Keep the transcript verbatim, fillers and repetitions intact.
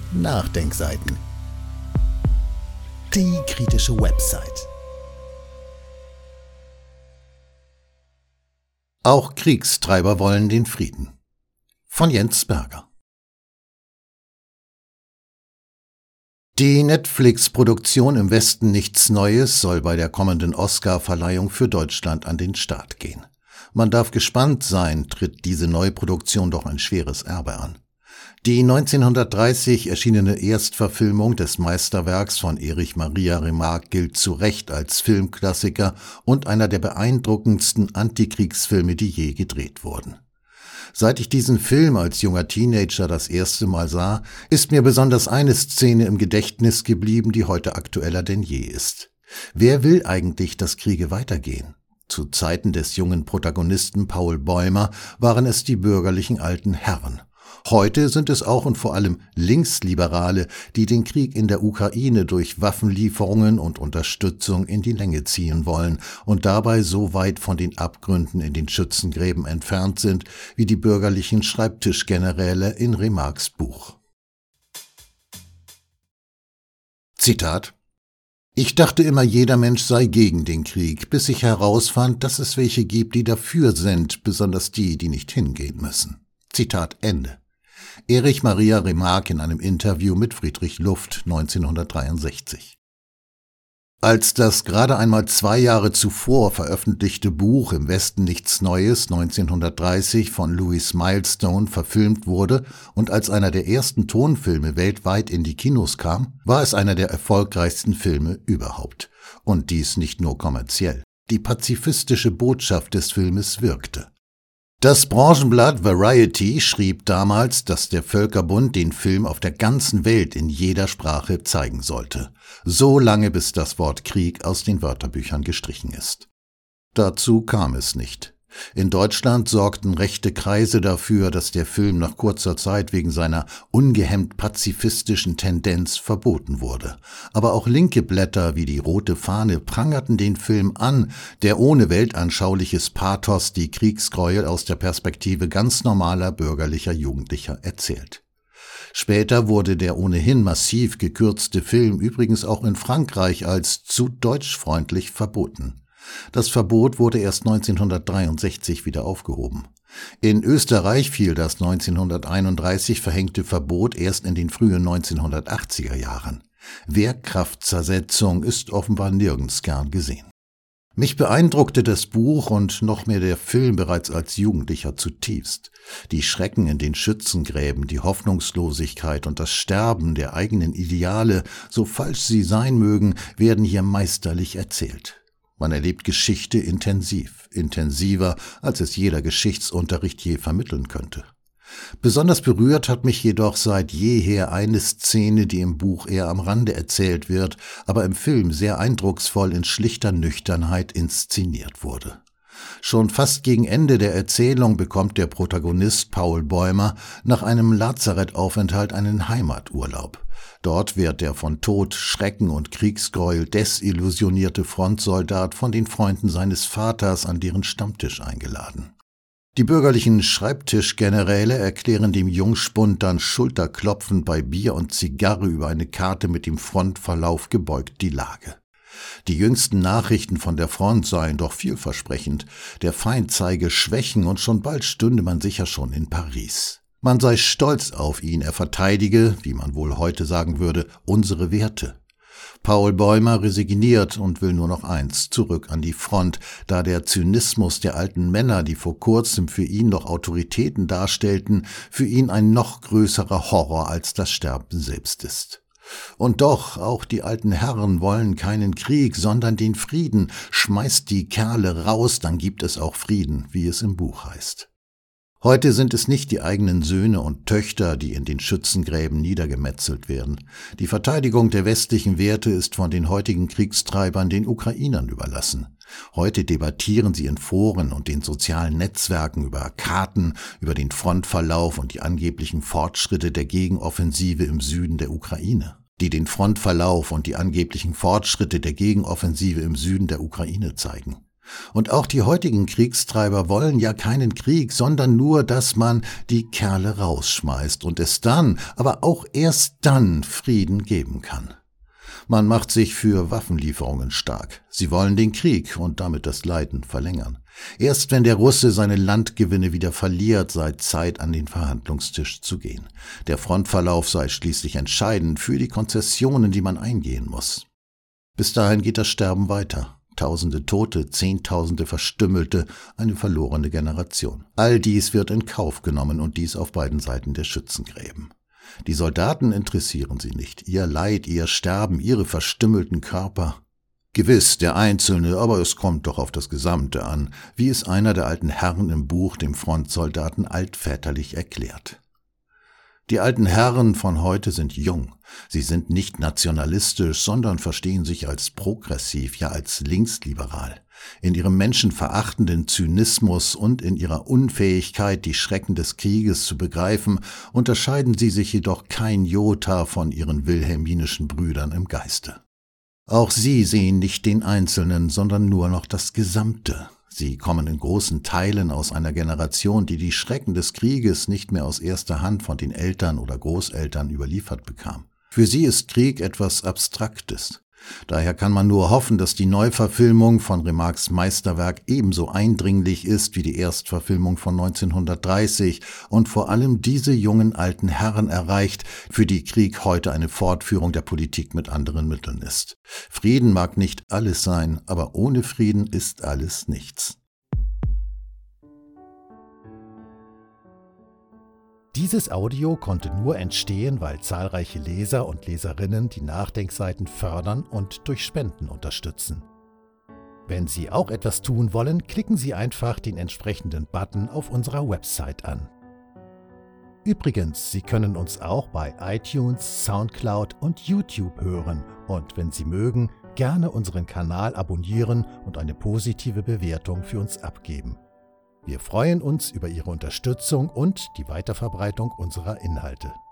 Nachdenkseiten. Die kritische Website. Auch Kriegstreiber wollen den Frieden. Von Jens Berger. Die Netflix-Produktion Im Westen nichts Neues soll bei der kommenden Oscar-Verleihung für Deutschland an den Start gehen. Man darf gespannt sein, tritt diese Neuproduktion doch ein schweres Erbe an. Die neunzehnhundertdreißig erschienene Erstverfilmung des Meisterwerks von Erich Maria Remarque gilt zu Recht als Filmklassiker und einer der beeindruckendsten Antikriegsfilme, die je gedreht wurden. Seit ich diesen Film als junger Teenager das erste Mal sah, ist mir besonders eine Szene im Gedächtnis geblieben, die heute aktueller denn je ist. Wer will eigentlich, dass Kriege weitergehen? Zu Zeiten des jungen Protagonisten Paul Bäumer waren es die bürgerlichen alten Herren. Heute sind es auch und vor allem Linksliberale, die den Krieg in der Ukraine durch Waffenlieferungen und Unterstützung in die Länge ziehen wollen und dabei so weit von den Abgründen in den Schützengräben entfernt sind, wie die bürgerlichen Schreibtischgeneräle in Remarques Buch. Zitat: Ich dachte immer, jeder Mensch sei gegen den Krieg, bis ich herausfand, dass es welche gibt, die dafür sind, besonders die, die nicht hingehen müssen. Zitat Ende. Erich Maria Remarque in einem Interview mit Friedrich Luft neunzehnhundertdreiundsechzig. Als das gerade einmal zwei Jahre zuvor veröffentlichte Buch Im Westen nichts Neues neunzehnhundertdreißig von Louis Milestone verfilmt wurde und als einer der ersten Tonfilme weltweit in die Kinos kam, war es einer der erfolgreichsten Filme überhaupt. Und dies nicht nur kommerziell. Die pazifistische Botschaft des Filmes wirkte. Das Branchenblatt Variety schrieb damals, dass der Völkerbund den Film auf der ganzen Welt in jeder Sprache zeigen sollte, so lange bis das Wort Krieg aus den Wörterbüchern gestrichen ist. Dazu kam es nicht. In Deutschland sorgten rechte Kreise dafür, dass der Film nach kurzer Zeit wegen seiner ungehemmt pazifistischen Tendenz verboten wurde. Aber auch linke Blätter wie die Rote Fahne prangerten den Film an, der ohne weltanschauliches Pathos die Kriegsgräuel aus der Perspektive ganz normaler bürgerlicher Jugendlicher erzählt. Später wurde der ohnehin massiv gekürzte Film übrigens auch in Frankreich als zu deutschfreundlich verboten. Das Verbot wurde erst neunzehnhundertdreiundsechzig wieder aufgehoben. In Österreich fiel das neunzehnhunderteinunddreißig verhängte Verbot erst in den frühen neunzehnhundertachtziger Jahren. Wehrkraftzersetzung ist offenbar nirgends gern gesehen. Mich beeindruckte das Buch und noch mehr der Film bereits als Jugendlicher zutiefst. Die Schrecken in den Schützengräben, die Hoffnungslosigkeit und das Sterben der eigenen Ideale, so falsch sie sein mögen, werden hier meisterlich erzählt. Man erlebt Geschichte intensiv, intensiver, als es jeder Geschichtsunterricht je vermitteln könnte. Besonders berührt hat mich jedoch seit jeher eine Szene, die im Buch eher am Rande erzählt wird, aber im Film sehr eindrucksvoll in schlichter Nüchternheit inszeniert wurde. Schon fast gegen Ende der Erzählung bekommt der Protagonist Paul Bäumer nach einem Lazarettaufenthalt einen Heimaturlaub. Dort wird der von Tod, Schrecken und Kriegsgräuel desillusionierte Frontsoldat von den Freunden seines Vaters an deren Stammtisch eingeladen. Die bürgerlichen Schreibtischgeneräle erklären dem Jungspund dann schulterklopfend bei Bier und Zigarre über eine Karte mit dem Frontverlauf gebeugt die Lage. Die jüngsten Nachrichten von der Front seien doch vielversprechend. Der Feind zeige Schwächen und schon bald stünde man sicher schon in Paris. Man sei stolz auf ihn, er verteidige, wie man wohl heute sagen würde, unsere Werte. Paul Bäumer resigniert und will nur noch eins, zurück an die Front, da der Zynismus der alten Männer, die vor kurzem für ihn noch Autoritäten darstellten, für ihn ein noch größerer Horror als das Sterben selbst ist. Und doch, auch die alten Herren wollen keinen Krieg, sondern den Frieden. Schmeißt die Kerle raus, dann gibt es auch Frieden, wie es im Buch heißt. Heute sind es nicht die eigenen Söhne und Töchter, die in den Schützengräben niedergemetzelt werden. Die Verteidigung der westlichen Werte ist von den heutigen Kriegstreibern den Ukrainern überlassen. Heute debattieren sie in Foren und den sozialen Netzwerken über Karten, über den Frontverlauf und die angeblichen Fortschritte der Gegenoffensive im Süden der Ukraine. Die den Frontverlauf und die angeblichen Fortschritte der Gegenoffensive im Süden der Ukraine zeigen. Und auch die heutigen Kriegstreiber wollen ja keinen Krieg, sondern nur, dass man die Kerle rausschmeißt und es dann, aber auch erst dann Frieden geben kann. Man macht sich für Waffenlieferungen stark. Sie wollen den Krieg und damit das Leiden verlängern. Erst wenn der Russe seine Landgewinne wieder verliert, sei Zeit, an den Verhandlungstisch zu gehen. Der Frontverlauf sei schließlich entscheidend für die Konzessionen, die man eingehen muss. Bis dahin geht das Sterben weiter. Tausende Tote, Zehntausende Verstümmelte, eine verlorene Generation. All dies wird in Kauf genommen und dies auf beiden Seiten der Schützengräben. Die Soldaten interessieren sie nicht, ihr Leid, ihr Sterben, ihre verstümmelten Körper. Gewiss, der Einzelne, aber es kommt doch auf das Gesamte an, wie es einer der alten Herren im Buch dem Frontsoldaten altväterlich erklärt. Die alten Herren von heute sind jung. Sie sind nicht nationalistisch, sondern verstehen sich als progressiv, ja als linksliberal. In ihrem menschenverachtenden Zynismus und in ihrer Unfähigkeit, die Schrecken des Krieges zu begreifen, unterscheiden sie sich jedoch kein Jota von ihren wilhelminischen Brüdern im Geiste. Auch sie sehen nicht den Einzelnen, sondern nur noch das Gesamte. Sie kommen in großen Teilen aus einer Generation, die die Schrecken des Krieges nicht mehr aus erster Hand von den Eltern oder Großeltern überliefert bekam. Für sie ist Krieg etwas Abstraktes. Daher kann man nur hoffen, dass die Neuverfilmung von Remarques Meisterwerk ebenso eindringlich ist wie die Erstverfilmung von neunzehnhundertdreißig und vor allem diese jungen alten Herren erreicht, für die Krieg heute eine Fortführung der Politik mit anderen Mitteln ist. Frieden mag nicht alles sein, aber ohne Frieden ist alles nichts. Dieses Audio konnte nur entstehen, weil zahlreiche Leser und Leserinnen die Nachdenkseiten fördern und durch Spenden unterstützen. Wenn Sie auch etwas tun wollen, klicken Sie einfach den entsprechenden Button auf unserer Website an. Übrigens, Sie können uns auch bei iTunes, Soundcloud und YouTube hören und wenn Sie mögen, gerne unseren Kanal abonnieren und eine positive Bewertung für uns abgeben. Wir freuen uns über Ihre Unterstützung und die Weiterverbreitung unserer Inhalte.